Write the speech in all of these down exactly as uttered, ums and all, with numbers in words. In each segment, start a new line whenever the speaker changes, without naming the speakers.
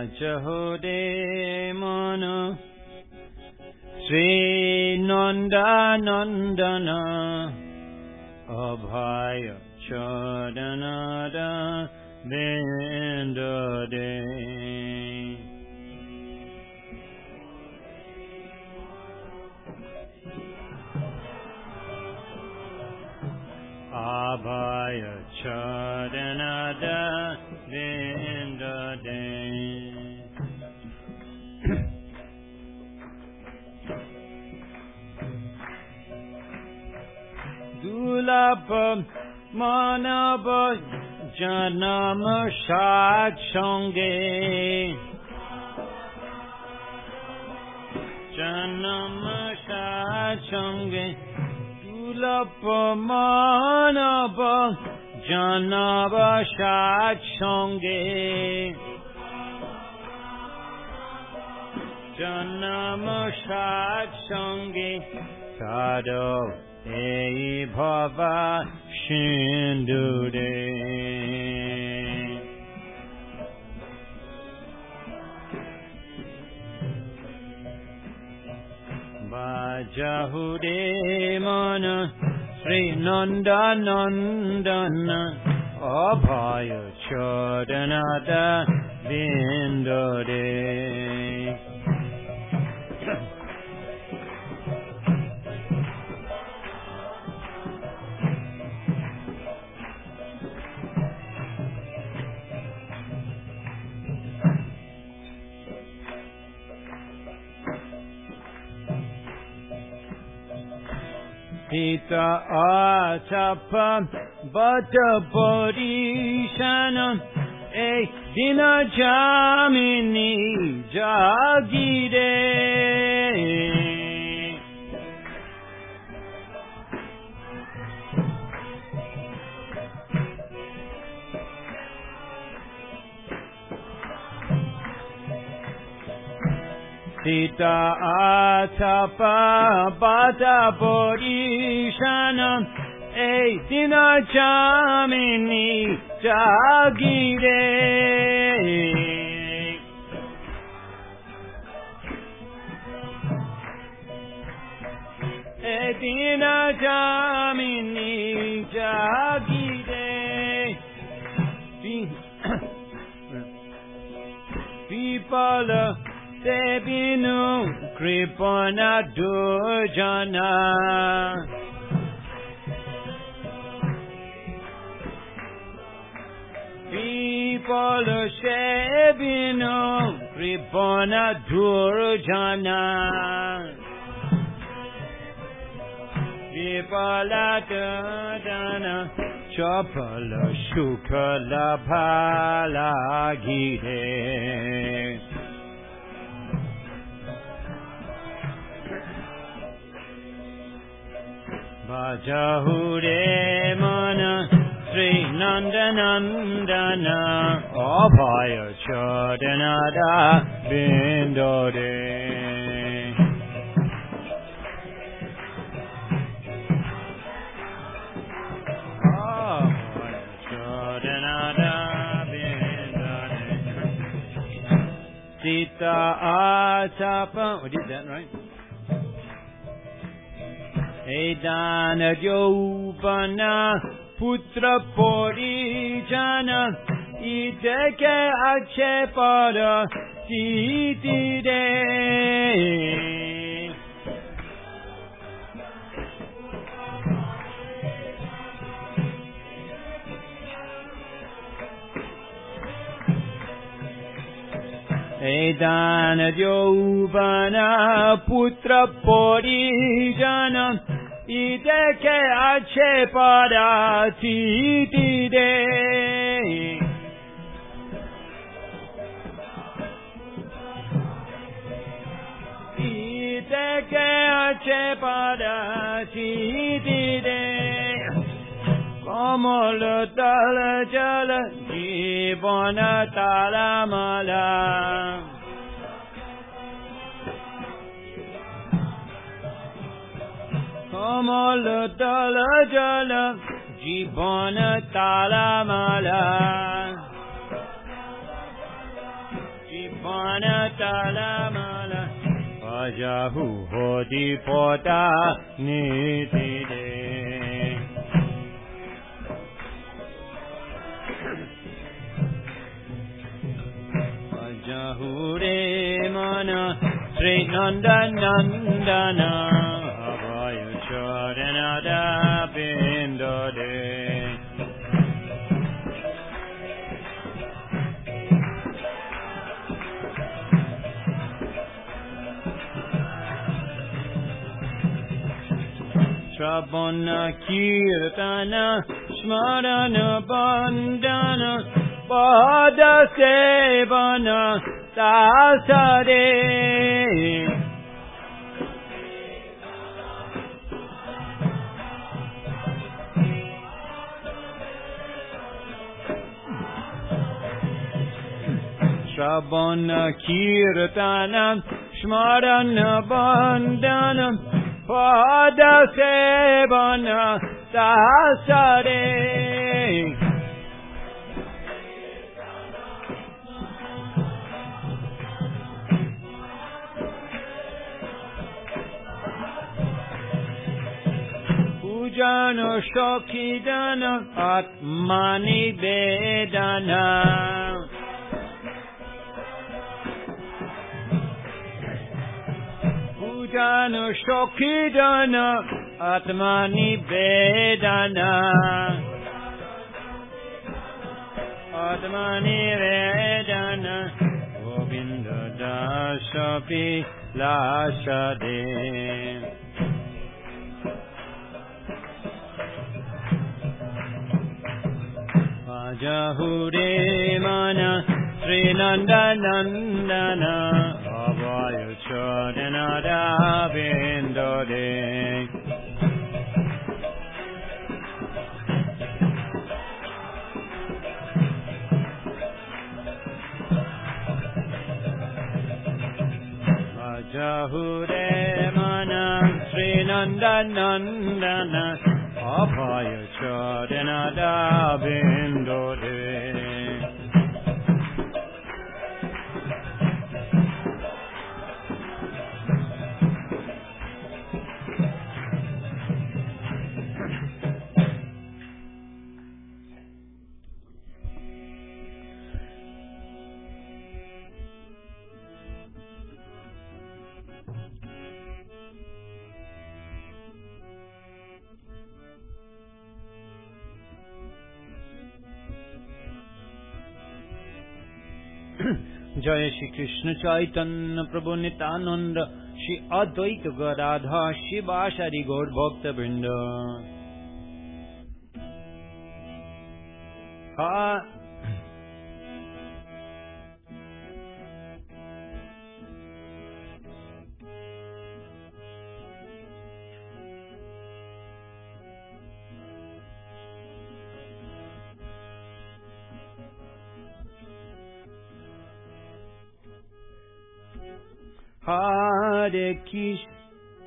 Jahude Manu Sri Nanda Nandana Abhaya Chadanada Vindade Abhaya Chadanada Vindade Dulabha Manabha Janama Shachange Janama Shachange Dulabha Manabha Janama Shachange Janama Shachange Sado Ei Bhava Shindude Bajahude Mana Sri Nanda Nandana Abhaya Chadanada Vindade Sita Atapa Bata Bodhishana E Dina Jamini Jagide Sita Atapa Bata Bodhishana E Dina Jamini Jagire E Dina Jamini Jagire Vipala Devinu Kripana Durjana People Shebinu Kripana Durjana Vipala Durjana Chapala Shukala Pala Gide Bajahude Mana Sri Nanda Nandana Abhaya Chadanada Vindade Abhaya Chadanada Vindade Sita Atapa. We did that right? Edana Jovana Putra Porijana Iteke Achepada Titide Edana Jovana Putra Porijana Ideke Achepada Titide Ideke Achepada Titide Kamala Tala Jala Jivana Talamala Kamala Tala Jala Jivana Talamala Jivana Talamala Vajahu Hodi Pota Nitide Vajahure Mana Sri Nanda Nandana Abhayu Charanada Bindode Shravana Kirtana Smarana Bandana Pada Sevana Dasade Shravana Kirtana Smarana Bandana Pada Sevana Dasare Pujana Shokidana Atmani Vedana Pujana Shokidana Atmani Vedana Atmani Vedana Govinda Dasapi Lashade Vajahure Mana Sri Nanda Nandana Abhayu Charanada Bindode Vajahure Mana Sri Nanda Nandana Abhayu Charanada Bindode Jai Shri Krishna Chaitanya Prabhu Nityananda Shri Advaita Gadadha Shiva Shari Gaur Bhakta Vrinda Ha Hare Krishna,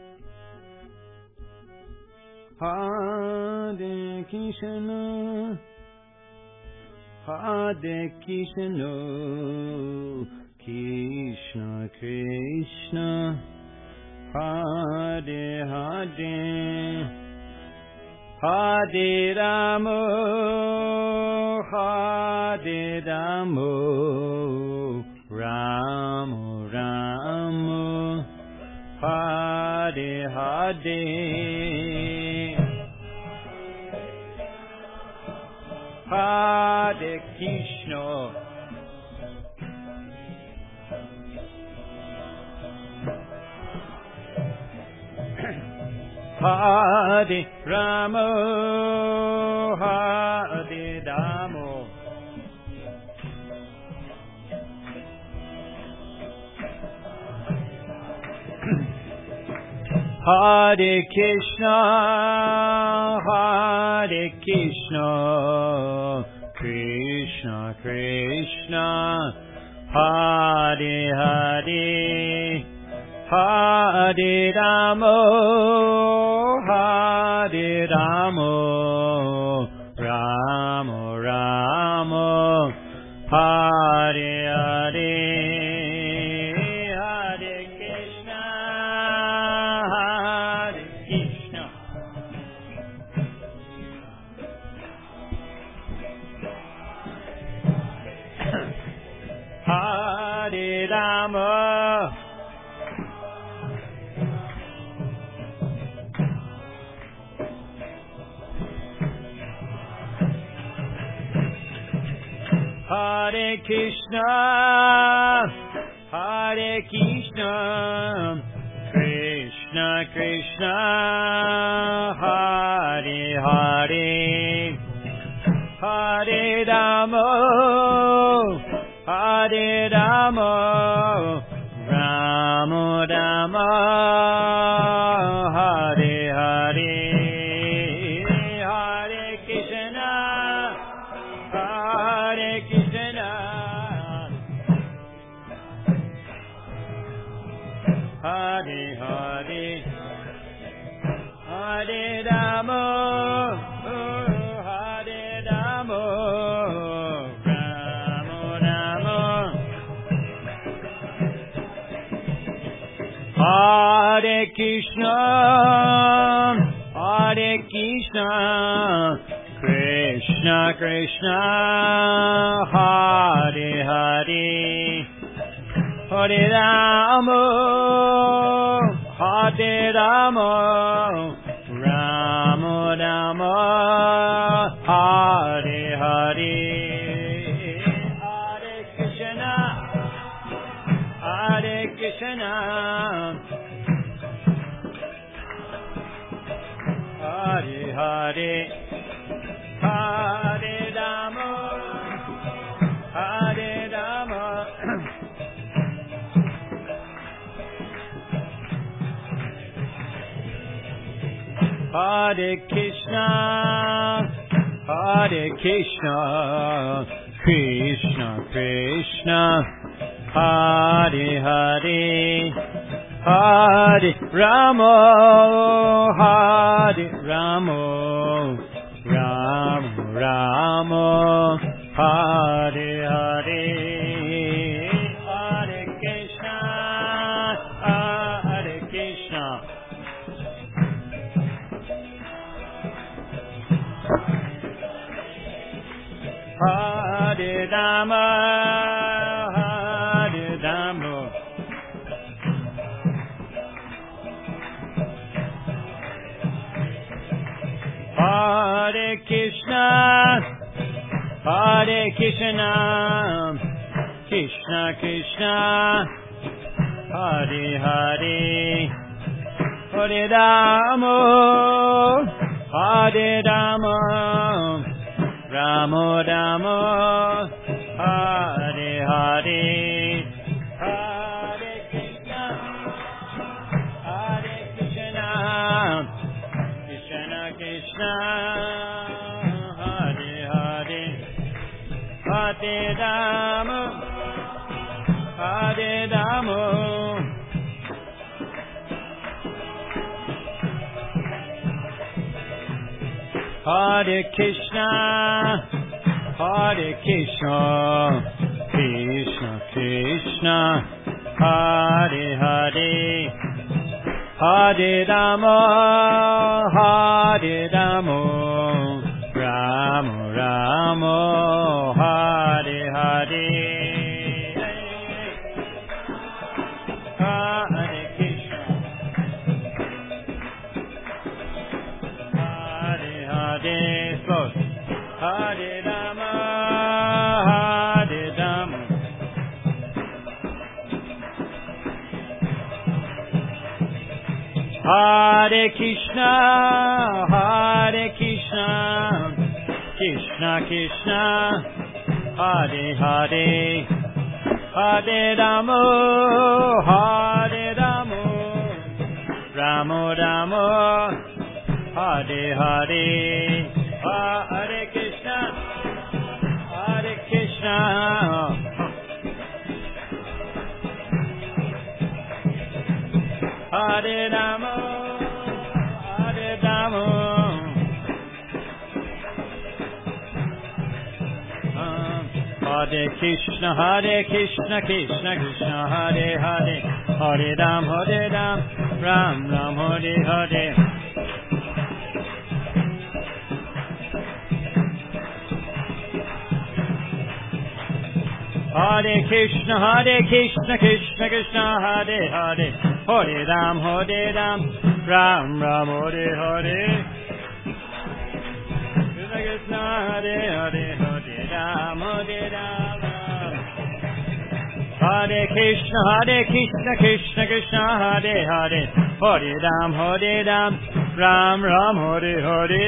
Hare Krishna, Hare Krishna, Krishna Krishna, Hare Hare, Hare Rama, Hare Rama, Rama Rama, Hare Hare, Hare Krishna, Hare Rama, Hare Rama, Hare Krishna, Hare Krishna, Krishna Krishna, Hare Hare, Hare Rama, Hare Rama, Rama Rama, Hare Hare. Hare Rama, Hare Krishna, Hare Krishna, Krishna Krishna, Hare Hare, Hare Rama, Hare Rama, Rama Rama, Hare Hare, Hare Krishna, Hare Krishna, Hare Hare, Hare Rama, Hare Rama, Rama Rama, Hare Krishna, Hare Krishna, Krishna Krishna, Hare Hare, Hare Rama, Hare Rama, Rama Rama, Hare Hare, Hare Krishna, Hare Krishna, Hare Hare, Hare Rama, Hare Rama, Hare Krishna, Hare Krishna, Krishna Krishna, Hare Hare, Hare Rama, Hare Rama, Rama Rama, Hare Hare, Hare Krishna, Hare Krishna, Hare Rama, Hare Rama, Hare Krishna, Hare Krishna, Krishna Krishna, Hare Hare, Hare Rama, Hare Rama, Rama Rama, Hare Hare, Hare Krishna, Hare Krishna, Krishna Krishna, Hare Hare, Hare Rama, Hare Rama, Hare Krishna, Hare Krishna, Krishna Krishna, Hare Hare, Hare Rama, Hare Rama, Rama Rama, Hare Hare, Hare Krishna, Hare Hare, slow, Hare Rama, Hare Rama, Hare Krishna, Hare Krishna, Krishna Krishna, Hare Hare, Hare Rama, Hare Rama, Rama Rama, Hare Hare, Hare Krishna, Hare Krishna, Hare Rama, Hare Rama, Hare Krishna, Hare Krishna, Krishna Krishna, Hare Hare, Hare Ram, Hare Ram, Ram Ram, Hare Hare. Hare Krishna, Hare Krishna, Krishna Krishna, Hare Hare, Hare Ram, Hare Ram, Ram Ram, Hare Hare, Krishna Krishna, Hare Hare, Hare Ram, Hare Ram, Hare Krishna, Hare Krishna, Krishna Krishna, Hare Hare, Hare Ram, Hare Ram, Ram Ram, Hare Hare.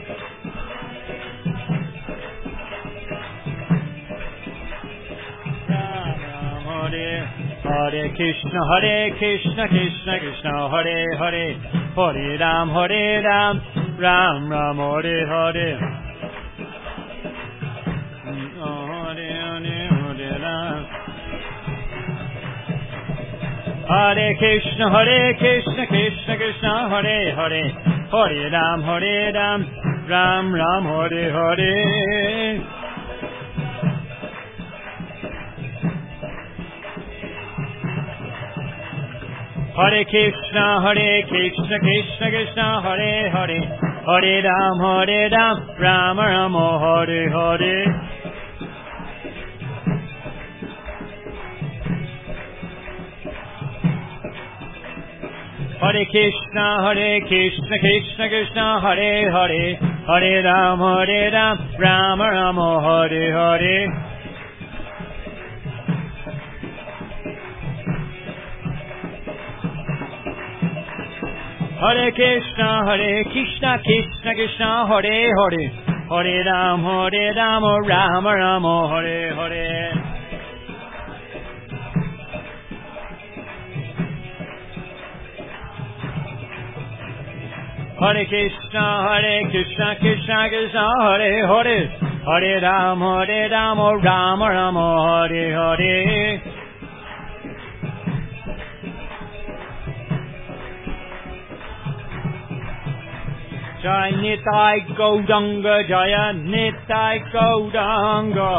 Hare Krishna, Hare Krishna, Krishna Krishna, Hare Hare, Hare Ram, Hare Ram, Ram Ram, Hare Hare. Hare Krishna, Hare Krishna, Krishna Krishna, Hare Hare, Hare Ram, Hare Ram, Ram Ram, Hare Hare. Hare Krishna, Hare Krishna, Krishna Krishna, Hare Hare, Hare Ram, Hare Ram, Ram Ram, Hare Hare. Hare Krishna, Hare Krishna, Krishna Krishna, Hare Hare, Hare Ram, Hare Ram, Ram Ram, Hare Hare. Hare Krishna, Hare Krishna, Krishna Krishna, Hare Hare, Hare Ram, Hare Ram, Ram Ram, Hare Hare. Hare Krishna, Hare Krishna, Krishna Krishna, Hare Hare, Hare Ram, Hare Ram, Ram Ram, Hare Hare. Jai Nitai Gauranga, Jaya Nitai Gauranga.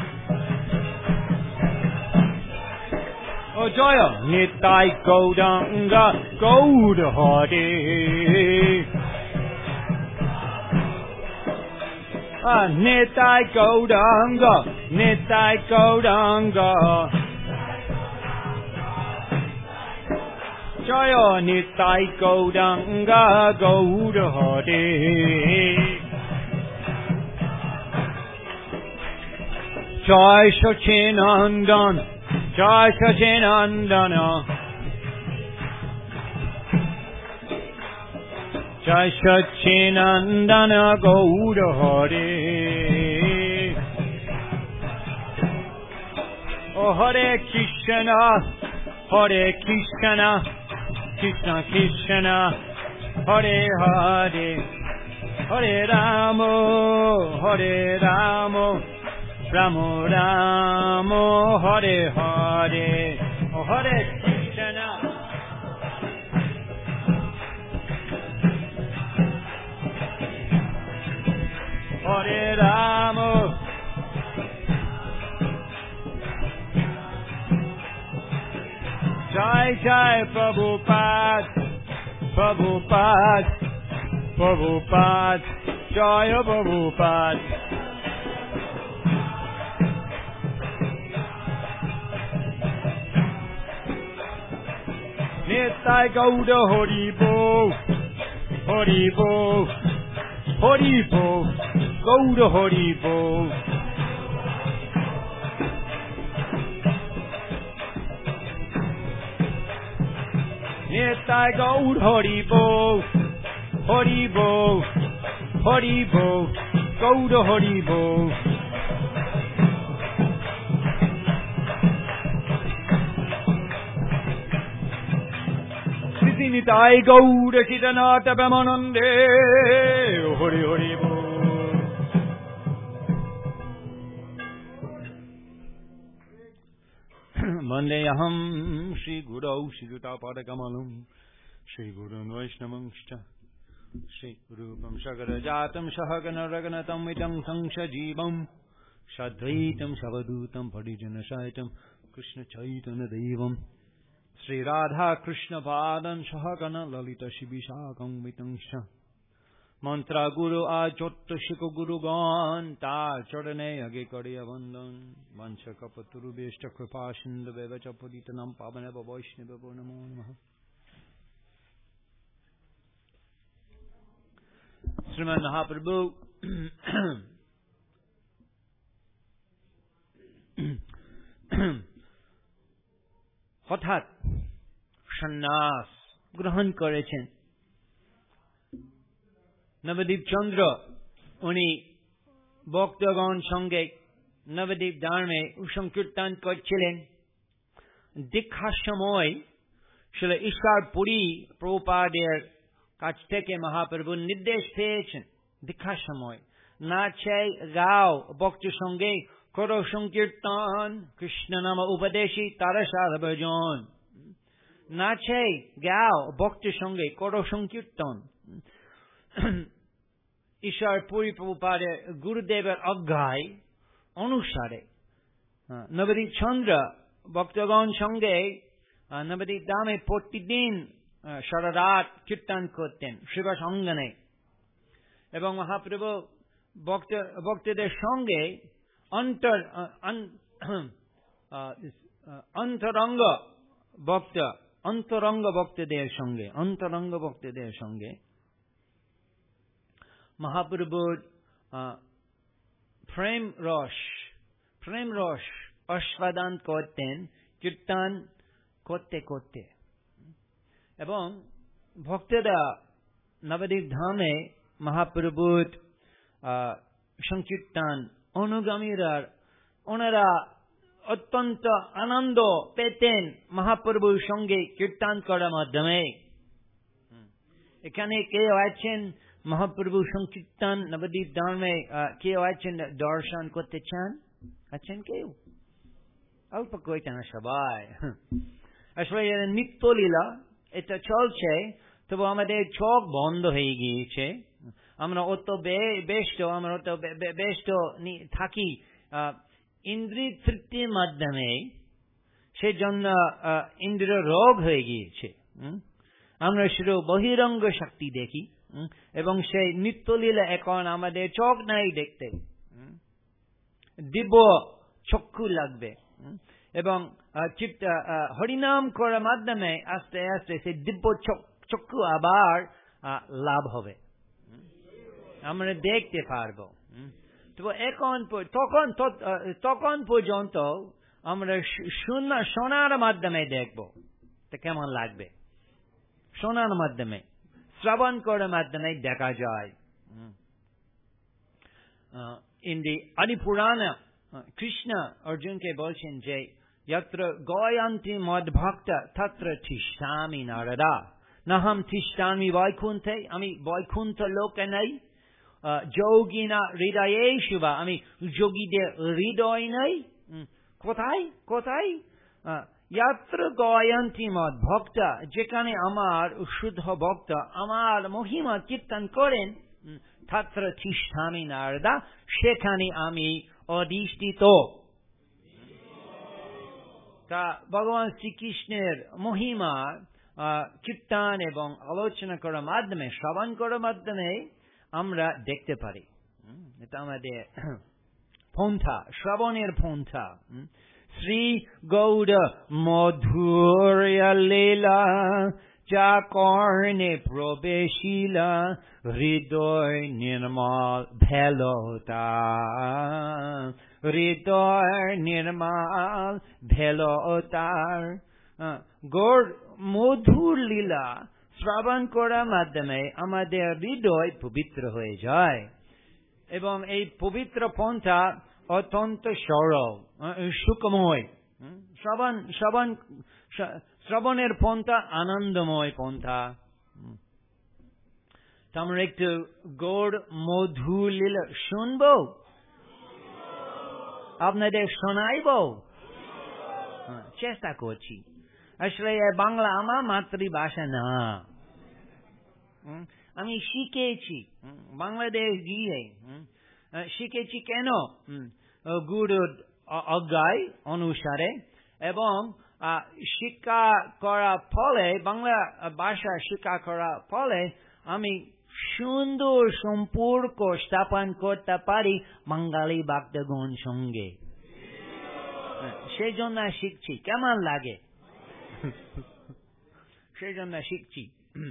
Oh Jaya Nitai Gauranga, Gaura Hare. Ah Nitai Gauranga, Nitai Gauranga. Jaya Nitai Gauranga, Gaura Hare. Jai Sachinandan, Jai Sachinandana, Jai Sachinandana, Gaura Hare. Oh Hare Krishna, Hare Krishna, Krishna Krishna, Hare Hare, Hare Rama, Hare Rama, Rama Rama, Hare Hare. Oh Hare Krishna, Hare Rama, Jai Jai Prabhupada, Prabhupada, Prabhupada, Jaya Prabhupada. Nitai Gaura Haribo, Haribo, Haribo, Gaura Haribo. Nitai Gaur Haribo, Haribo, Haribo, Gaur Haribo. Sri Nitai Gaur Chidanata Brahmanande, Hari Haribo. Vandeham Shri Guru Shri Jutapadakamalam Shri Guru Vaishnavamscha Shri Rupam Sagarajatam Sahagana Raganatam Vitam Sangshajivam Shadvaitam Savadutam Parijana Saitam Krishna Chaitanya Devam Shri Radha Krishna Padan Sahagana Lalita Shibishakam Vitangsha mantra গুরু আচত্য শিখ গুরুগণ তার চরণে আগে করিয়া বন্দন বংশ কপতুরু best কৃপা সিন্ধু বেবচ পতিতনম পাবনেব বৈষ্ণবেব নমো নমঃ। শ্রীমান মহাপ্রভু হঠাৎ সন্ন্যাস গ্রহণ করেছেন। নবদ্বীপ চন্দ্র উনি ভক্তগণ সঙ্গে নবদ্বীপ ধামে সংকীর্তন করছিলেন। দীক্ষার সময় শ্রীল ঈশ্বরপুরী প্রভুপাদের কাছ থেকে মহাপ্রভু নির্দেশ পেয়েছেন, দীক্ষার সময় নাচে গাও ভক্ত সঙ্গে করো সংকীর্তন, কৃষ্ণ নাম উপদেশী তারা সার্বজন। নাচে গাও ভক্ত সঙ্গে করো সংকীর্তন। ঈশ্বরপুরী প্রভুপাদের গুরুদেবের আজ্ঞায় অনুসারে নবদ্বীপ চন্দ্র ভক্তগণ সঙ্গে নবদ্বীপ ধামে প্রতিদিন সারা রাত কীর্তন করতেন শ্রীবাস অঙ্গনে, এবং মহাপ্রভু ভক্ত ভক্তদের সঙ্গে অন্তর অন্তরঙ্গ ভক্ত অন্তরঙ্গ ভক্তদের সঙ্গে অন্তরঙ্গ ভক্তদের সঙ্গে মহাপ্রভুর প্রেম রস প্রেম রস আস্বাদন করতেন কীর্তন করতে করতে। এবং ভক্তরা নবদ্বীপ ধামে মহাপ্রভুর সংকীর্তন অনুগামীরা ওনারা অত্যন্ত আনন্দ পেতেন মহাপ্রভুর সঙ্গে কীর্তন করার মাধ্যমে। এখানে কেউ আছেন মহাপ্রভু সংকীর্তন নবদ্বীপ ধামে কেউ আছেন দর্শন করতে চান? আছেন কেউ? অল্প কয়েকজন, সবাই। আসলে নিত্যলীলা এটা চলছে, তবু আমাদের চোখ বন্ধ হয়ে গিয়েছে। আমরা অত ব্যস্ত আমরা অত ব্যস্ত থাকি ইন্দ্রিয় তৃপ্তির মাধ্যমে, সেজন্য ইন্দ্রিয় রোগ হয়ে গিয়েছে। আমরা শুধু বহিরঙ্গ শক্তি দেখি, এবং সেই নিত্যলীলা এখন আমাদের চোখ নাই দেখতে। দিব্য চক্ষু লাগবে, এবং হরিনাম করার মাধ্যমে আস্তে আস্তে সেই দিব্য চক্ষু আবার লাভ হবে, আমরা দেখতে পারবো। তো এখন তখন তখন পর্যন্ত আমরা শোনার মাধ্যমে দেখবো তো কেমন লাগবে। শোনার মাধ্যমে, শ্রবণ করার মাধ্যমে দেখা যায়। ইন দি আদি পুরাণ কৃষ্ণ অর্জুনকে বলছেন যে যত্র গয়ান্তি মদ ভক্ত তত্র তিষ্ঠামি নারদা নাহম তিষ্ঠামি বৈকুণ্ঠে। আমি বৈকুণ্ঠ লোকে নেই, যোগিনা হৃদয়ে শুভা, আমি যোগীদের হৃদয় নেই। কোথায় কোথায়? যত্র গয়ান্তি মদ ভক্ত, যেখানে আমার শুদ্ধ ভক্ত আমার মহিমা কীর্তন করেন, তত্র তিষ্ঠামি নারদা, সেখানে আমি অধিষ্ঠিত। তা ভগবান শ্রীকৃষ্ণের মহিমা কীর্তন এবং আলোচনা করার মাধ্যমে, শ্রবণ করার মাধ্যমে আমরা দেখতে পারি। এটা আমাদের পন্থা, শ্রবণের পন্থা। শ্রী গৌড় মধুর্য লীলা যা কর্ণে প্রবেশিলা, হৃদয় নির্মল ভেলতা, হৃদয় নির্মল ভেলতার। গৌড় মধুর লীলা শ্রবণ করার মাধ্যমে আমাদের হৃদয় পবিত্র হয়ে যায়, এবং এই পবিত্র পন্থা অত্যন্ত সরল সুখময়। শ্রবণ শ্রবণ শ্রবণের পন্থা আনন্দময় পন্থা। আমরা একটু গৌড় মধু লীলা শুনবো, আপনাদের শোনাইব, চেষ্টা করছি। আসলে বাংলা আমার মাতৃভাষা না, আমি শিখেছি বাংলাদেশ গিয়ে শিখেছি। কেন? গুরুর আজ্ঞায় অনুসারে, এবং শিক্ষা করার ফলে, বাংলা ভাষা শিক্ষা করার ফলে আমি সুন্দর সম্পর্ক স্থাপন করতে পারি বাঙালি ভক্তগণ সঙ্গে। সেই জন্য শিখছি, কেমন লাগে সেই জন্য শিখছি।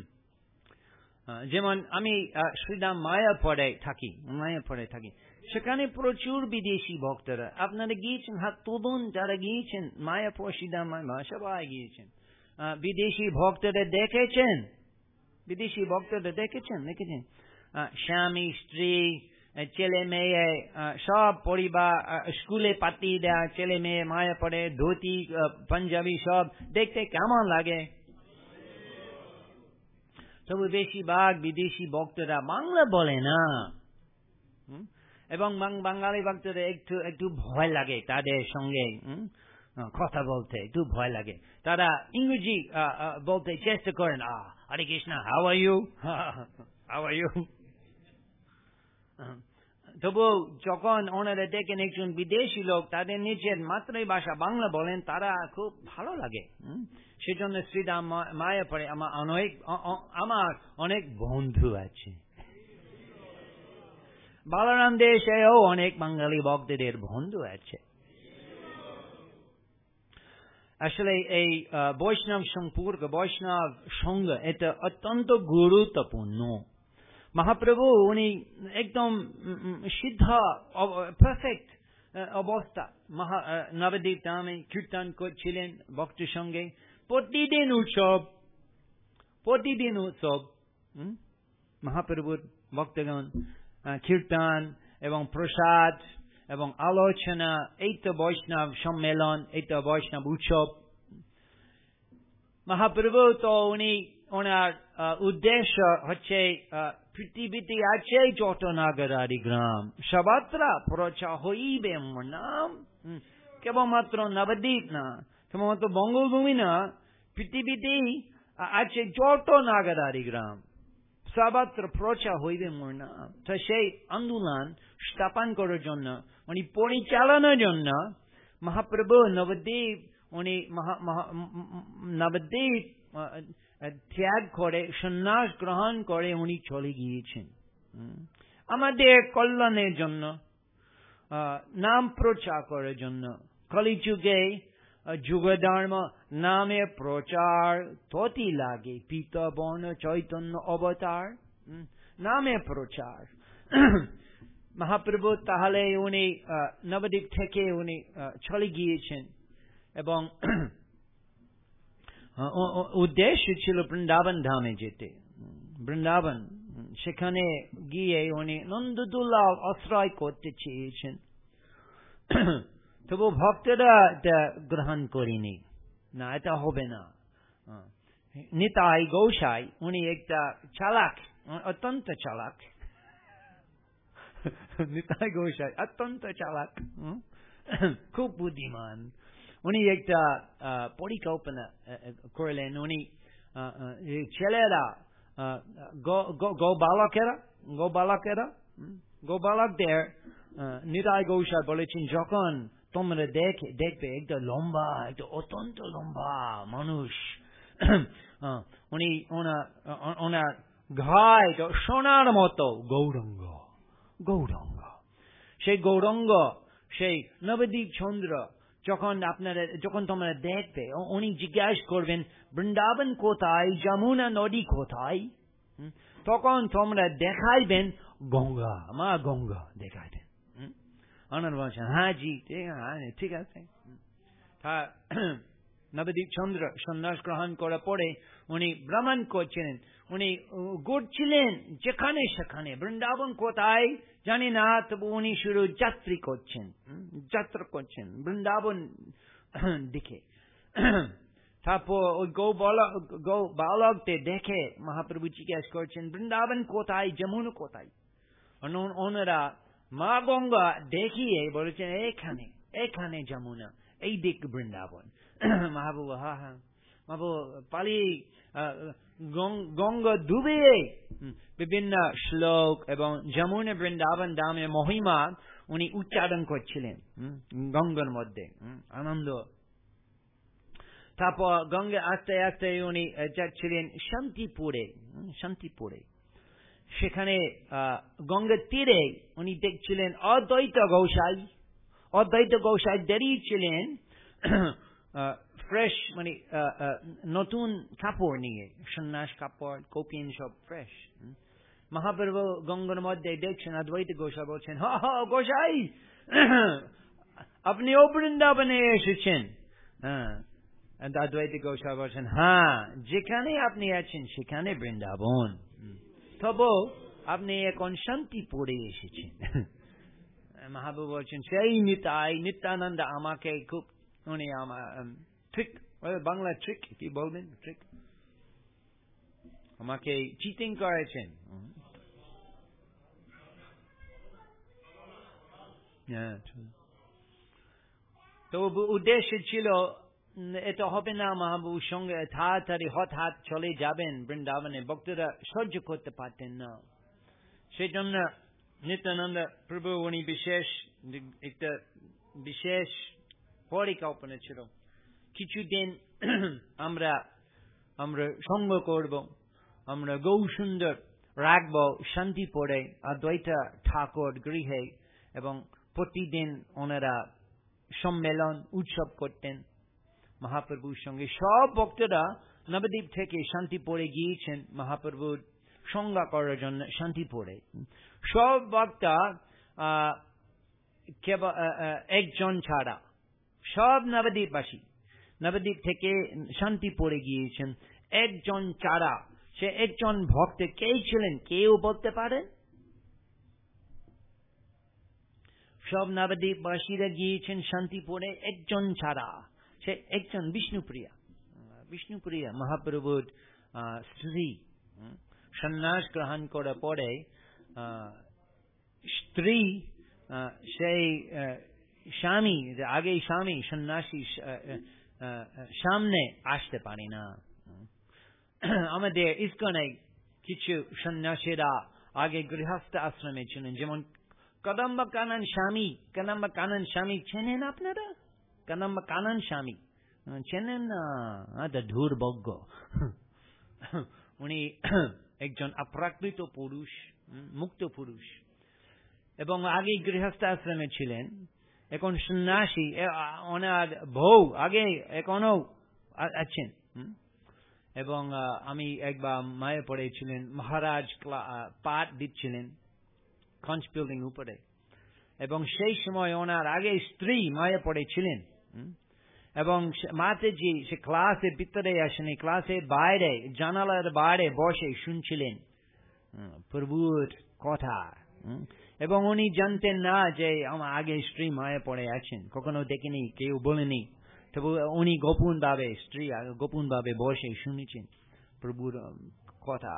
যেমন আমি শ্রীরাম মায়াপুরে থাকি, মায়াপুরে থাকি, সেখানে প্রচুর বিদেশি ভক্তরা। আপনারা গিয়েছেন, হাত তুলুন যারা গিয়েছেন মায়াপুর, শ্রীরাম মায়া, সবাই গিয়েছেন। বিদেশি ভক্তদের দেখেছেন? বিদেশি ভক্তদের দেখেছেন? দেখেছেন স্বামী স্ত্রী ছেলে মেয়ে সব পরিবার স্কুলে পাঠিয়ে দেয়া ছেলে মেয়ে মায়াপুরে ধুতি পাঞ্জাবি সব দেখতে কেমন লাগে? তবে বেশিরভাগ বিদেশি ভক্তরা বাংলা বলে না, এবং বাঙালি ভক্তরা একটু একটু ভয় লাগে তাদের সঙ্গে কথা বলতে, একটু ভয় লাগে। তারা ইংরেজি বলতে চেষ্টা করেন, Hare Krishna, how are you, how are you. তবু যখন ওনারা দেখেন একজন বিদেশি লোক তাদের নিজের মাতৃভাষা বাংলা বলেন, তারা খুব ভালো লাগে। সেজন্য শ্রীরাম মায়াপুরে আমার অনেক আমার অনেক বন্ধু আছে। বলরাম দেশেও অনেক বাঙালি ভক্তদের বন্ধু আছে। আসলে এই বৈষ্ণব সম্পর্ক, বৈষ্ণব সঙ্গ এটা অত্যন্ত গুরুত্বপূর্ণ। মহাপ্রভু উনি একদম সিদ্ধ পারফেক্ট অবস্থা মহা নবদ্বীপ ধামে কীর্তন করছিলেন ভক্তের সঙ্গে। প্রতিদিন উৎসব, প্রতিদিন উৎসব মহাপ্রভুর ভক্তগণ কীর্তন এবং প্রসাদ এবং আলোচনা, এই তো বৈষ্ণব সম্মেলন, এই তো বৈষ্ণব উৎসব। মহাপ্রভু তো উনি ওনার উদ্দেশ্য হচ্ছে পৃথিবীতে আছে যত নাগরারি গ্রাম সর্বত্র প্রচার হইবে মোর নাম। কেবলমাত্র নবদ্বীপ না, কেবলমাত্র বঙ্গভূমি না, পৃথিবীতেই আছে যত নাগরারি গ্রাম সর্বত্র প্রচার হইবে মোর নাম। তো সেই আন্দোলন স্থাপন করার জন্য, উনি পরিচালনার জন্য মহাপ্রভু নবদ্বীপ উনি নবদ্বীপ ত্যাগ করে সন্ন্যাস গ্রহণ করে উনি চলে গিয়েছেন আমাদের কল্যাণের জন্য, নাম প্রচার করার জন্য। কলিযুগে যুগধর্ম নামে প্রচার ততি লাগে, পিতা বর্ণ চৈতন্য অবতার নামে প্রচার। মহাপ্রভু তাহলে উনি নবদ্বীপ থেকে উনি চলে গিয়েছেন এবং উদ্দেশ্য ছিল বৃন্দাবন ধামে যেতে। বৃন্দাবন, সেখানে গিয়ে উনি নন্দদুলাল আশ্রয় করতে চেয়েছেন। তবু ভক্তরা এটা গ্রহণ করেনি, না এটা হবে না। নিতাই গোসাই উনি একটা চালাক, অত্যন্ত চালাক। নিতাই গোসাই অত্যন্ত চালাক, খুব বুদ্ধিমান। উনি একটা পরিকল্পনা করলেন। উনি ছেলেরা গোবালকেরা গোবালকেরা গোবালকদের নিতাই গোসাই বলেছেন, যখন তোমরা দেখে দেখবে একটা লম্বা, একটা অত্যন্ত লম্বা মানুষ, উনি ওনার গায়ে সোনার মতো গৌরঙ্গ, গৌরঙ্গ, সেই গৌরঙ্গ, সেই নবদ্বীপ চন্দ্র যখন আপনারা যখন তোমরা দেখবে, উনি জিজ্ঞাসা করবেন বৃন্দাবন কোথায়, যমুনা নদী কোথায়, তখন তোমরা দেখাইবেন গঙ্গা, মা গঙ্গা দেখাইবেন। ওনার বলছেন হ্যাঁ জি ঠিক আছে। নবদ্বীপ চন্দ্র সন্ন্যাস গ্রহণ করার পরে উনি ভ্রমণ করছিলেন, উনি ঘুরছিলেন যেখানে সেখানে। বৃন্দাবন কোথায় জানি না, তবু উনি শুরু যাত্রী করছেন, যাত্রা করছেন বৃন্দাবন দিকে। তারপর ওই গৌ বালক গৌ বালকদের দেখে মহাপ্রভু জিজ্ঞাসা করছেন বৃন্দাবন কোথায়, যমুনা কোথায়। ওনারা মা গঙ্গা দেখিয়ে বলেছেন এখানে, এখানে যমুনা, এই দিক বৃন্দাবন। মহাপ্রভু হা হা মহাপ্রভু পালি গঙ্গা ডুবিয়ে বিভিন্ন শ্লোক এবং যমুনা বৃন্দাবন ধামের মহিমা উনি উচ্চারণ করছিলেন গঙ্গার মধ্যে, আনন্দ। তারপর গঙ্গা আস্তে আস্তে উনি যাচ্ছিলেন শান্তিপুরে, শান্তিপুরে সেখানে গঙ্গার তীরে উনি দেখছিলেন অদ্বৈত গোসাই অদ্বৈত গোসাই দাঁড়িয়েছিলেন ফ্রেশ মানে নতুন কাপড় নিয়ে সন্ন্যাস কাপড় কপিন সব ফ্রেশ মহাপ্রভু গঙ্গার মধ্যে দেখছেন অদ্বৈত গোসাই বলছেন হ হ গোসাই আপনিও বৃন্দাবনে এসেছেন হ্যাঁ অদ্বৈত গোসাই বলছেন হ্যাঁ যেখানে আপনি আছেন সেখানে বৃন্দাবন তবু আপনি এখন শান্তিপুরে এসেছেন মহাপ্রভু বলছেন সেই নিতাই নিত্যানন্দ আমাকে খুব উনি আমার ট্রিক বাংলা ট্রিক কি বলবেন ট্রিক আমাকে চিটিং করেছেন তো উদ্দেশ্য ছিল এটা হবে না মহাপ্রভুর সঙ্গে তাড়াতাড়ি হঠাৎ চলে যাবেন বৃন্দাবনে ভক্তরা সহ্য করতে পারতেন না সেই জন্য নিত্যানন্দ প্রভু উনি বিশেষ একটা বিশেষ পরিকল্পনা ছিল কিছুদিন আমরা আমরা সঙ্গ করব আমরা গৌ সুন্দর রাখব শান্তিপুরে অদ্বৈত ঠাকুর গৃহে এবং প্রতিদিন ওনারা সম্মেলন উৎসব করতেন মহাপ্রভুর সঙ্গে সব ভক্তরা নবদ্বীপ থেকে শান্তিপুরে গিয়েছেন মহাপ্রভুর সঙ্গ করার জন্য শান্তিপুরে সব ভক্তা কেবল একজন ছাড়া সব নবদ্বীপবাসী নবদ্বীপ থেকে শান্তিপুরে গিয়েছেন একজন ছাড়া সে একজন ভক্ত কে ছিলেন কেউ বলতে পারেন সব নবদ্বীপবাসীরা গিয়েছেন শান্তিপুরে একজন ছাড়া সে একজন বিষ্ণুপ্রিয়া বিষ্ণুপ্রিয়া মহাপ্রভুর স্ত্রী সন্ন্যাস গ্রহণ করার পরে স্ত্রী সেই স্বামী আগে স্বামী সন্ন্যাসী সামনে আসতে পারে না আমাদের ইস্কনে কিছু সন্ন্যাসীরা আগে গৃহস্থ আশ্রমে ছিলেন যেমন কদম্ব কানন স্বামী কদম্ব কানন স্বামী চেনেন আপনারা কদম্ব কানন স্বামী চেনেন না দুর্ভাগ্য উনি একজন অপ্রাকৃত পুরুষ মুক্ত পুরুষ এবং আগে গৃহস্থ আশ্রমে ছিলেন এখন সন্ন্যাসী ওনার বউ আগে এখনো আছেন এবং আমি একবার মায়ে পড়েছিলেন মহারাজ পাঠ দিচ্ছিলেন কঞ্চ বিল্ডিং উপরে এবং সেই সময় ওনার আগে স্ত্রী মায়ে পড়েছিলেন এবং মাতাজি সে ক্লাসের ভিতরে আসেনি ক্লাসের বাইরে জানালার বাইরে বসে শুনছিলেন প্রভুর কথা এবং উনি জানতেন না যে আমার আগে স্ত্রী মায়ে পড়ে আছেন কখনো দেখিনি কেউ বলেনি তবু উনি গোপন ভাবে স্ত্রী গোপন ভাবে বসে শুনেছেন প্রভুর কথা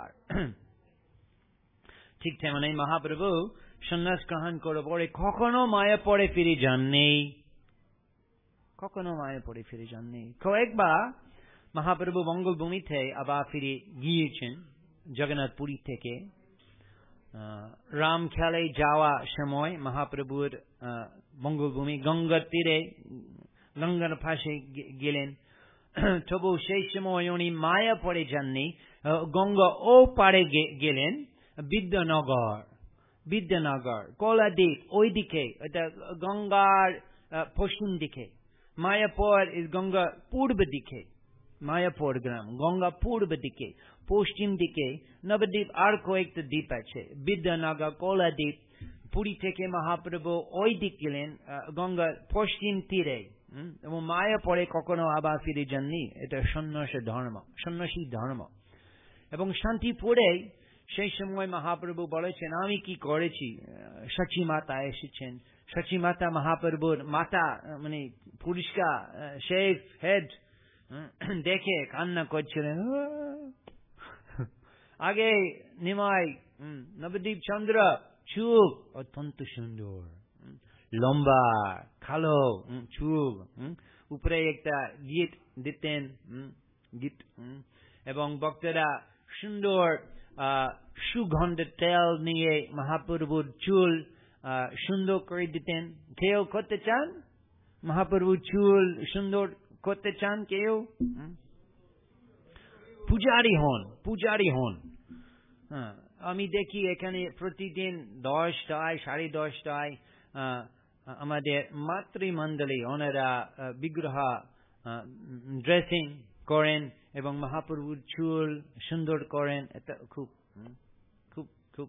ঠিক তেমন মহাপ্রভু সন্ন্যাস গ্রহণ করে পরে কখনো মায়া পড়ে ফিরে যাননি কখনো মায়া পড়ে ফিরে যাননি কয়েকবার মহাপ্রভু মঙ্গলভূমিতে আবার ফিরে গিয়েছেন জগন্নাথপুরী থেকে রাম খেলে যাওয়া সময় মহাপ্রভুর মঙ্গলভূমি গঙ্গার তীরে গঙ্গার পাশে গেলেন তবু সেই সময় উনি মায়া পড়ে যাননি গঙ্গা ও পারে গেলেন বিদ্যানগর বিদ্যানগর কলাদ্বীপ ওই দিকে এটা গঙ্গার পশ্চিম দিকে মায়াপুর গঙ্গা পূর্ব দিকে মায়াপুর গ্রাম গঙ্গা পূর্ব দিকে পশ্চিম দিকে নবদ্বীপ আর কয়েকটা দ্বীপ আছে বিদ্যানগর কলাদ্বীপ পুরী থেকে মহাপ্রভু ওই দিক গেলেন গঙ্গার পশ্চিম তীরে এবং মায়াপুরে কখনো আবার ফিরে যাননি এটা সন্ন্যাসী ধর্ম সন্ন্যাসী ধর্ম এবং শান্তিপুরে সেই সময় মহাপ্রভু বলেছেন আমি কি করেছি সচী মাতা এসেছেন সচী মাতা মহাপ্রভুর মাতা মানে পরিষ্কার শেভ হেড দেখে কান্না করছিলেন আগে নিমাই নবদ্বীপ চন্দ্র চুপ অত্যন্ত সুন্দর লম্বা কালো চুপ উপরে একটা গীত দিতেন গীত এবং ভক্তরা সুন্দর সুগন্ধ তেল নিয়ে মহাপ্রভুর চুল সুন্দর করে দিতেন কেউ করতে চান মহাপ্রভুর চুল সুন্দর করতে চান কেউ পূজারি হন পূজারি হন আমি দেখি এখানে প্রতিদিন দশটায় সাড়ে দশটায় আমাদের মাতৃমণ্ডলী ওনারা বিগ্রহ ড্রেসিং করেন এবং মহাপ্রভুর চুল সুন্দর করেন। এটা খুব খুব খুব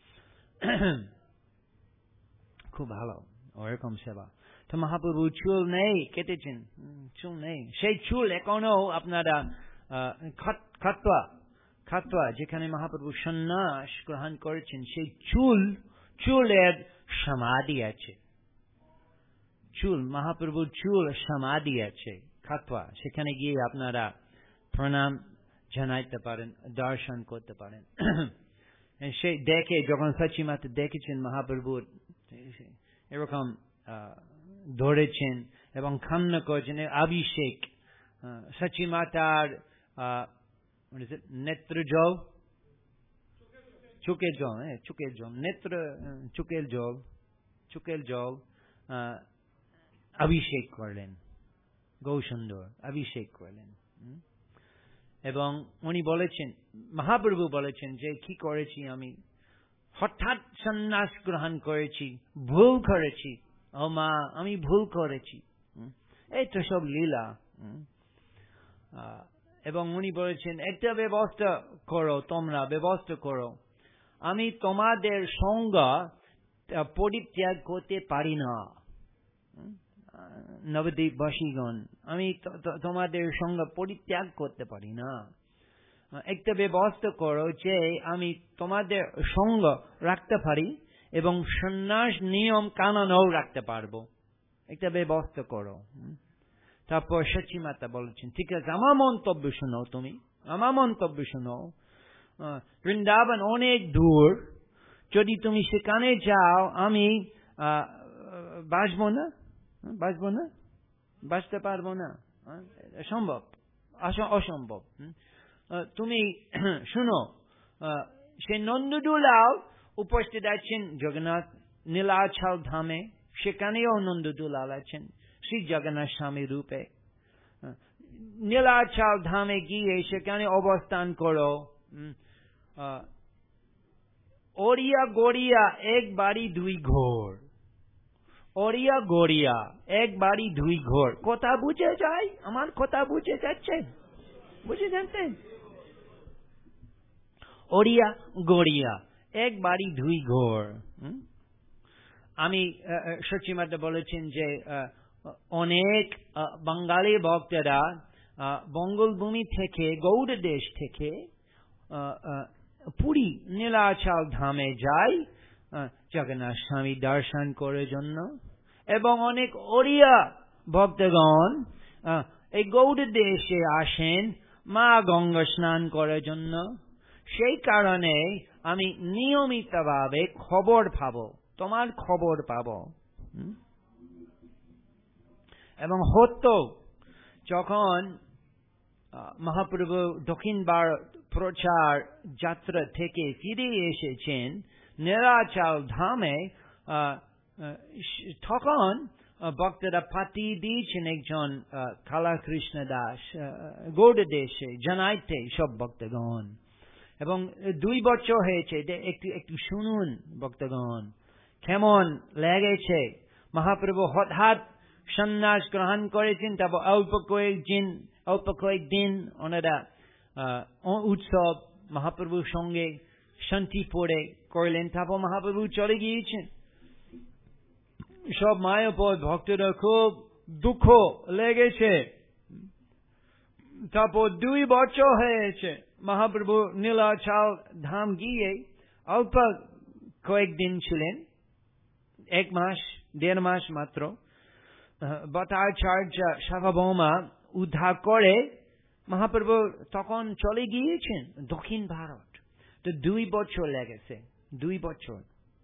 খুব ভালো ওরকম সেবা। তো মহাপ্রভু চুল নেই, কেটেছেন, চুল নেই, সেই চুল এখনো আপনারা খাতোয়া খাতোয়া যেখানে মহাপ্রভু সন্ন্যাস গ্রহণ করেছেন সেই চুল চুলের সমাধি আছে। চুল মহাপ্রভুর চুল সমাধি আছে খাতোয়া, সেখানে গিয়ে আপনারা প্রণাম জানাইতে পারেন, দর্শন করতে পারেন। সে দেখে যখন সচিমাতা দেখেছেন মহাপ্রভুর এরকম ধরেছেন এবং খান্ন করেছেন অভিষেক, সচিমাতার নেত্র জল, চোখের জল, হ্যাঁ চোখের জল, নেত্র চোখের জল, চোখের জল অভিষেক করলেন, গৌসুন্দর অভিষেক করলেন। এবং উনি বলেছেন, মহাপ্রভু বলেছেন যে কি করেছি আমি, হঠাৎ সন্ন্যাস গ্রহণ করেছি, ভুল করেছি, ও মা আমি ভুল করেছি। এই তো সব লীলা। এবং উনি বলেছেন একটা ব্যবস্থা করো, তোমরা ব্যবস্থা করো, আমি তোমাদের সঙ্গ পরিত্যাগ করতে পারি না। নবদ্বীপবাসীগণ, আমি তোমাদের সঙ্গ পরিত্যাগ করতে পারি না। একটা ব্যবস্থা করো যে আমি তোমাদের সঙ্গ রাখতে পারি এবং সন্ন্যাস নিয়ম কানুনও রাখতে পারবো, একটা ব্যবস্থা করো। তারপর সচিমাতা বলেছেন ঠিক আছে, আমার মন্তব্য শোনো, তুমি আমার মন্তব্য শোনো। বৃন্দাবন অনেক দূর, যদি তুমি সেখানে যাও আমি বাসবো না, বাসবো না, বাঁচতে পারবো না, সম্ভব অসম্ভব। তুমি শুনো, সে নন্দদুলাও উপস্থিত আছেন জগন্নাথ নীলাচল ধামে, সেখানেও নন্দদুলাল আছেন শ্রী জগন্নাথ স্বামী রূপে। নীলাচল ধামে গিয়ে সেখানে অবস্থান করো। ওড়িয়া গড়িয়া এক বাড়ি দুই ঘর, ওড়িয়া গড়িয়া এক বাড়ি দুই ঘর, কথা বুঝে যায়? আমার কথা বুঝে যাচ্ছে? বুঝে যাচ্ছেন? ওড়িয়া গড়িয়া এক বাড়ি দুই ঘর। আমি সচিমাতা বলেছেন যে অনেক বাঙালি ভক্তরা বঙ্গভূমি থেকে, গৌড় দেশ থেকে পুরী নীলাচল ধামে যায় জগন্নাথ স্বামী দর্শন করার জন্য, এবং অনেক ওড়িয়া ভক্তগণ এই গৌড় দেশে আসেন মা গঙ্গা স্নান করার জন্য। সেই কারণে আমি নিয়মিতভাবে খবর পাবো, তোমার খবর পাবো। এবং হতো যখন মহাপ্রভু দক্ষিণ ভারত প্রচার যাত্রা থেকে ফিরে এসেছেন নীলাচল ধামে, তখন ভক্তরা পাতি দিয়েছেন একজন কালাকৃষ্ণ দাস গৌড় দেশে জানাইতে সব ভক্তগণ। এবং দুই বছর হয়েছে, একটু একটু শুনুন ভক্তগণ কেমন লেগেছে। মহাপ্রভু হঠাৎ সন্ন্যাস গ্রহণ করেছেন, তারপর অল্প কয়েকদিন অল্প কয়েকদিন ওনারা উৎসব মহাপ্রভুর সঙ্গে শান্তিপুরে করলেন, তারপর মহাপ্রভু চলে গিয়েছেন। সব মায়াপুর ভক্তরা খুব দুঃখ লেগেছে। তারপর দুই বছর হয়েছে মহাপ্রভু নীলাচল ধাম গিয়ে অল্প কয়েকদিন ছিলেন, এক মাস দেড় মাস মাত্র। ভট্টাচার্য সার্বভৌমা উদ্ধার করে মহাপ্রভু তখন চলে গিয়েছেন দক্ষিণ ভারত। তো দুই বছর লেগেছে, দুই বছর।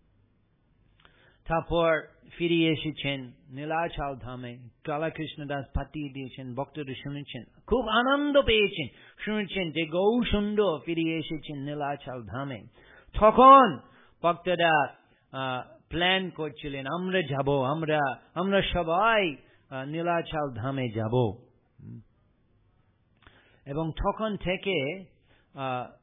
তারপর ফিরে এসেছেন নীলাচল ধামে, কালাকৃষ্ণ দাস পাঠিয়ে দিয়েছেন, ভক্তরা শুনেছেন, খুব আনন্দ পেয়েছেন, শুনেছেন যে গৌসুন্দর ফিরে এসেছেন নীলাচল ধামে। তখন ভক্তরা প্ল্যান করছিলেন আমরা যাব, আমরা আমরা সবাই নীলাচল ধামে যাব। এবং তখন থেকে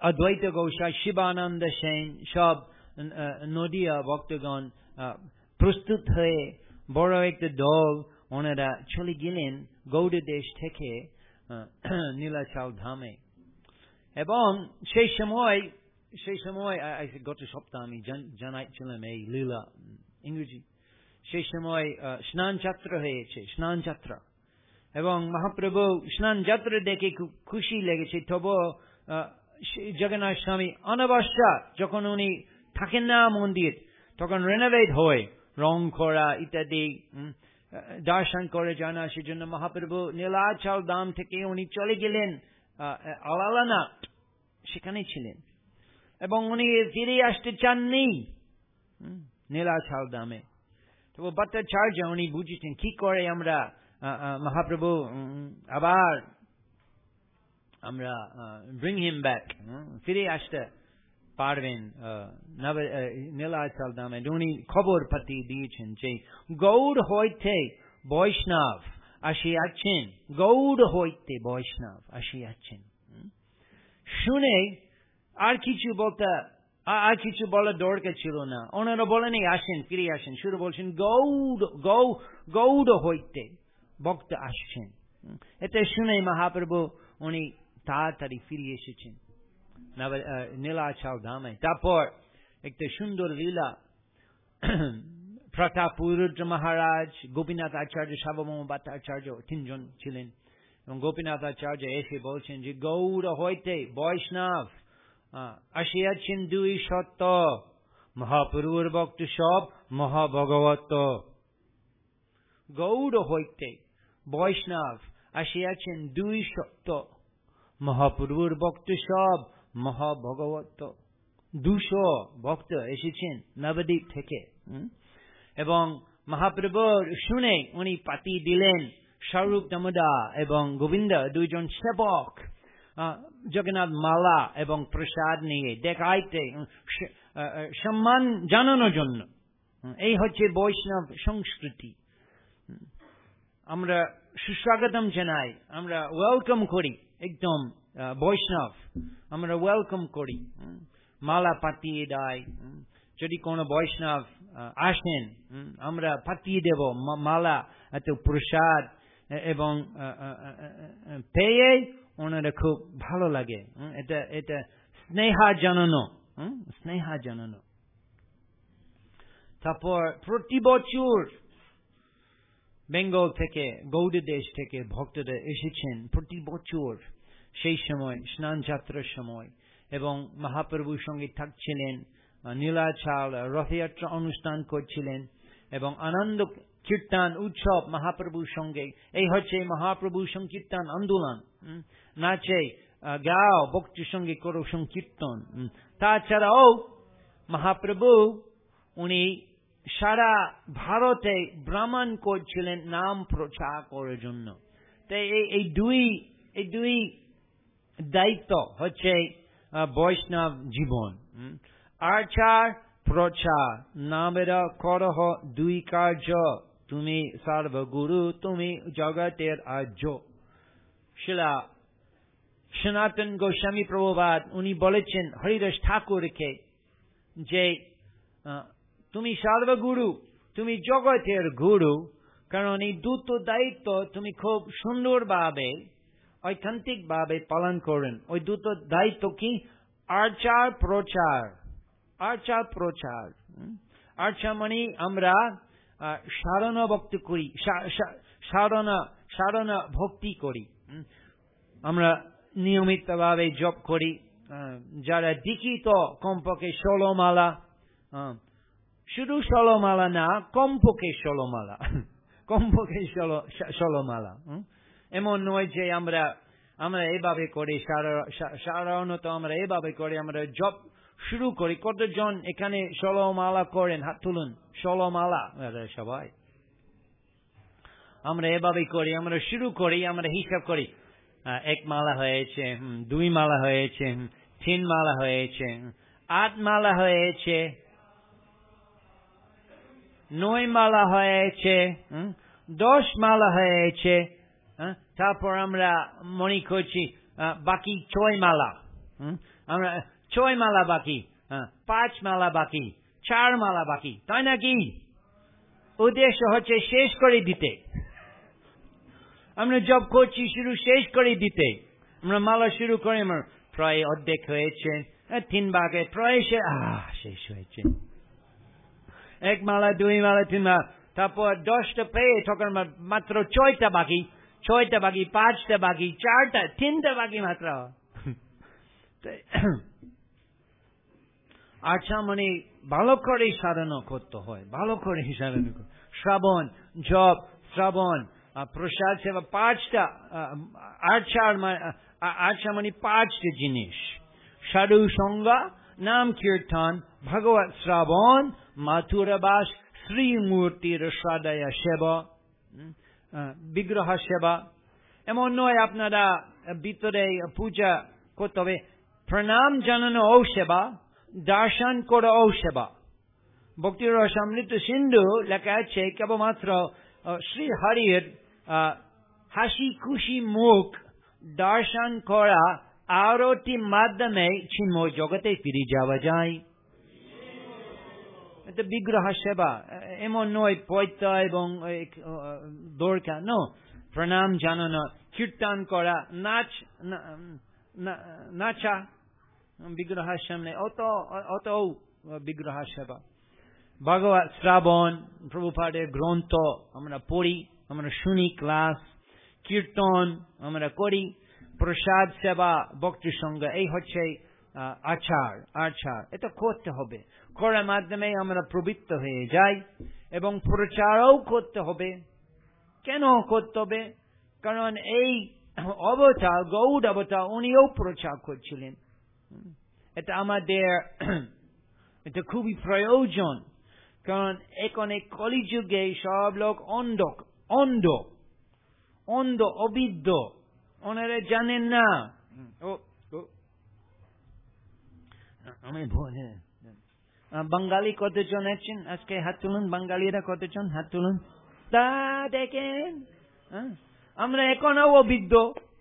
অদ্বৈত গোসাই, শিবানন্দ সেন, সব নদিয়া ভক্তগণ প্রস্তুত হয়ে বড় একটা দল ওনারা চলে গেলেন গৌড় দেশ থেকে নীলাচল ধামে। এবং সেই সময় সেই সময় গত সপ্তাহ আমি জানাইছিলাম এই লীলা ইংরেজি। সেই সময় স্নান যাত্রা হয়েছে, স্নান যাত্রা, এবং মহাপ্রভু স্নান যাত্রা দেখে খুব খুশি লেগেছে। তবু জগন্নাথ স্বামী অনাবশ্যা যখন উনি থাকেন না মন্দির, তখন রেনোভেট হয়, রং করা ইত্যাদি দর্শন করে যান। সেজন্য মহাপ্রভু নীলাচল ধাম থেকে উনি চলে গেলেন আলালানাথ, সেখানে ছিলেন, এবং উনি ফিরে আসতে চাননি নীলাচল ধামে। তবু ভট্টাচার্য উনি বুঝেছেন কি করে আমরা মহাপ্রভু আবার আমরা ব্রিং হিম ব্যাক, ফিরে আসতে পারবেন নীলাচল ধামে। উনি খবর পাঠিয়ে দিয়েছেন যে গৌড় হইতে বৈষ্ণব আসিয়াছেন, গৌড় হইতে বৈষ্ণব আসিয়াছেন। শুনে আর কিছু বলতে আর কিছু বলার দরকার ছিল না। ওনারা বলেন আসেন, ফিরে আসেন, শুধু বলছেন গৌড় গৌ গৌড় হইতে ভক্ত আসছেন। এটা শুনে মহাপ্রভু উনি তাড়াতাড়ি ফিরে এসেছেন নীলাচল ধামে। তারপর একটা সুন্দর লীলা, প্রতাপরুদ্র মহারাজ, গোপীনাথ আচার্য, সার্বভৌম ভট্টাচার্য তিনজন ছিলেন, এবং গোপীনাথ আচার্য এসে বলছেন যে গৌড় হইতে বৈষ্ণব আসিয়াছেন দুই সত্য, মহাপ্রভুর ভক্ত সব মহাভগবত। গৌড় হইতে বৈষ্ণব আসিয়াছেন দুই সত্য, মহাপ্রভুর ভক্ত সব মহাভগবত। দুশো ভক্ত এসেছেন নবদ্বীপ থেকে, এবং মহাপ্রভুর শুনে উনি পাঠিয়ে দিলেন স্বরূপ দামোদর এবং গোবিন্দ দুইজন সেবক জগন্নাথ মালা এবং প্রসাদ নিয়ে দেখাইতে, সম্মান জানানোর জন্য। এই হচ্ছে বৈষ্ণব সংস্কৃতি। আমরা সুস্বাগতম জানাই, আমরা ওয়েলকাম করি, একদম বৈষ্ণব আমরা ওয়েলকাম করি, মালা পাঠিয়ে দেয়। যদি কোনো বৈষ্ণব আসেন আমরা পাঠিয়ে দেব মালা, এত প্রসাদ, এবং পেয়ে ওনারা খুব ভালো লাগে। এটা এটা স্নেহা জানানো, স্নেহা জানানো। তারপর প্রতি বছর বেঙ্গল থেকে, গৌড় দেশ থেকে ভক্তরা এসেছেন প্রতি বছর সেই সময় স্নান যাত্রার সময়, এবং মহাপ্রভুর সঙ্গে থাকছিলেন, নীলাচল রথযাত্রা অনুষ্ঠান করছিলেন, এবং আনন্দ কীর্তন উৎসব মহাপ্রভুর সঙ্গে। এই হচ্ছে মহাপ্রভুর সংকীর্তন আন্দোলন। নাচে গাও ভক্তির সঙ্গে করো সংকীর্তন। তাছাড়াও মহাপ্রভু উনি সারা ভারতে ভ্রমণ করছিলেন নাম প্রচার করার জন্য। তাই এই দুই এই দুই দায়িত্ব হচ্ছে বৈষ্ণব জীবন। আচার প্রচার নামের করহ দুই কার্য, তুমি সর্বগুরু তুমি জগতের আর্য। শিলা সনাতন গোস্বামী প্রভুপাদ উনি বলেছেন হরিদাস ঠাকুরকে যে তুমি সর্বগুরু, তুমি জগতের গুরু, কারণ এই দুটো দায়িত্ব তুমি খুব সুন্দরভাবে ঐকান্তিক ভাবে পালন করেন। ওই দুটো দায়িত্ব কি? আচার প্রচার। আচার প্রচার আচার মানে আমরা সাধনা ভক্তি করি, সাধনা সাধনা ভক্তি করি, আমরা নিয়মিত ভাবে জপ করি। যারা দীক্ষিত কমপক্ষে ষোলো মালা, শুধু ষোলো মালা না, কমপক্ষে ষোলো মালা, কমপক্ষে ষোলো ষোলো মালা। এমন নয় যে আমরা আমরা এভাবে করি, সাধারণত আমরা এভাবে করি, আমরা জপ শুরু করি। কতজন এখানে ষোলো মালা করেন? হাত তুলুন। ষোলো মালা সবাই আমরা এভাবে করি, আমরা শুরু করি, আমরা হিসাব করি, এক মালা হয়েছে, দুই মালা হয়েছে, তিন মালা হয়েছে, আট মালা হয়েছে, নয় মালা হয়েছে, দশ মালা হয়েছে। তারপর আমরা মনে করছি বাকি ছয় মালা, আমরা ছয় মালা বাকি, পাঁচ মালা বাকি, চার মালা বাকি, তাই নাকি? উদ্দেশ্য হচ্ছে শেষ করে দিতে। আমরা জব করছি শুরু শেষ করে দিতে। আমরা মালা শুরু করি, আমার প্রায় অর্ধেক হয়েছে, তিন ভাগে প্রায় শেষ হয়েছে। এক মালা, দুই মালা, তিন মালা, তারপর দশটা পেয়ে তখন মাত্র ছয়টা বাকি, ছয়টা বাকি, পাঁচটা বাকি, চারটা, তিনটা বাকি মাত্র। আচ্ছা, মানে ভালো করে সাধনা করতে হয়, ভালো করে সাধনা করতে। শ্রাবণ, জপ, শ্রাবণ, প্রসাদ সেবা, পাঁচটা আচার, আচ্ছা মানে পাঁচটা জিনিস: সাধু সঙ্গ, নাম কীর্তন, ভগবত শ্রাবণ, মাথুরাবাস, শ্রীমূর্তির শ্রদ্ধা সেবা, বিগ্রহ সেবা। এমন নয় আপনারা ভিতরে পূজা করতে হবে, প্রণাম জানানো ও সেবা, দর্শন করা ও সেবা। ভক্তি রসামৃত সিন্ধু লেখা আছে কেবলমাত্র শ্রী হরির হাসি খুশি মুখ দর্শন করা আরতি মাধ্যমে চিন্ময় জগতে ফিরে যাওয়া যায়। এটা বিগ্রহ সেবা, এমন নয় পয়তা এবং দরকার, নো। প্রণাম জানানো, কীর্তন করা, নাচ নাচা বিগ্রহের সামনে, অত অত বিগ্রহ সেবা। ভগবত শ্রাবণ, প্রভুপাদের গ্রন্থ আমরা পড়ি, আমরা শুনি ক্লাস, কীর্তন আমরা করি, প্রসাদ সেবা, ভক্তি সঙ্গ, এই হচ্ছে আচার আচার। এটা করতে হবে, করার মাধ্যমে আমরা প্রবৃত্ত হয়ে যাই। এবং প্রচারও করতে হবে। কেন করতে হবে? কারণ এই অবতার, গৌড় অবতার, উনিও প্রচার করছিলেন। এটা আমাদের এটা খুবই প্রয়োজন, কারণ এখানে কলিযুগে সব লোক অন্ধ অন্ধ অন্ধ অবিদ্য, ওনারা জানেন না। আমি বাঙালি কতজন আছেন আজকে? হাত তুলুন। বাঙালিরা কতজন? হাত তুলুন। তা দেখেন, আমরা এখনো অবিদ্য।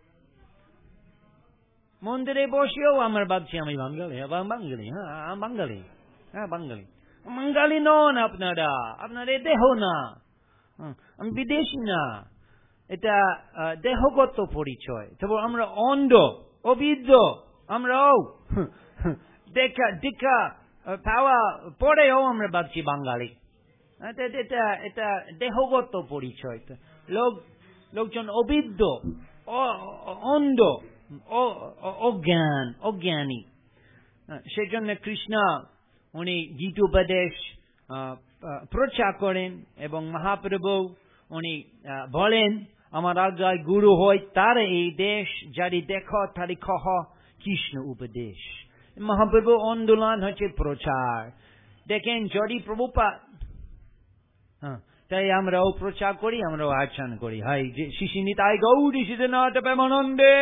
মন্দিরে বসেও আমরা ভাবছি আমি বাঙালি, বাঙালি, হ্যাঁ বাঙালি, হ্যাঁ বাঙালি। বাঙালি নন আপনারা, আপনারা দেহ না, আমি বিদেশি না। এটা দেহগত পরিচয়। তবে আমরা অন্ধ অবিদ্য, আমরাও দেখা দীক্ষা পাওয়া পরেও আমরা ভাবছি বাঙালি। এটা এটা দেহগত পরিচয়। লোক লোকজন অবিদ্য, অন্ধ, অজ্ঞান, অজ্ঞানী। সেজন্য কৃষ্ণ উনি গীতোপদেশ প্রচার করেন এবং মহাপ্রভু উনি বলেন, আমার আজ্ঞায় গুরু হয় তার এই দেশ, যারি দেখো তারি কহ কৃষ্ণ উপদেশ। মহাপ্রভু আন্দোলন হচ্ছে প্রচার। দেখেন, যদি প্রভুপাদ, হ্যাঁ, তাই আমরাও প্রচার করি, আমরাও আচরণ করি। হাই শিশিনী তাই গৌরী শীতনাথ প্রেমানন্দে,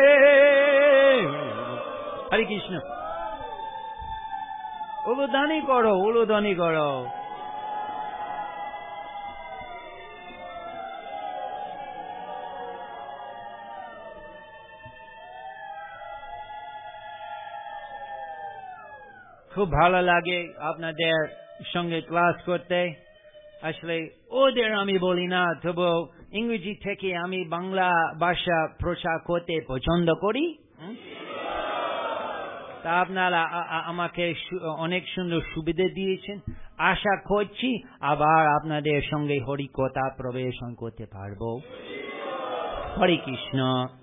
হরে কৃষ্ণ। উলুধ্বনি করো, উলুধ্বনি করো। খুব ভালো লাগে আপনাদের সঙ্গে ক্লাস করতে। আসলে ওদের আমি বলি না, তবু ইংরেজি থেকে আমি বাংলা ভাষা প্রচার করতে পছন্দ করি। তা আপনারা আমাকে অনেক সুন্দর সুবিধা দিয়েছেন। আশা করছি আবার আপনাদের সঙ্গে হরি কথা প্রবেশন করতে পারবো। হরে কৃষ্ণ।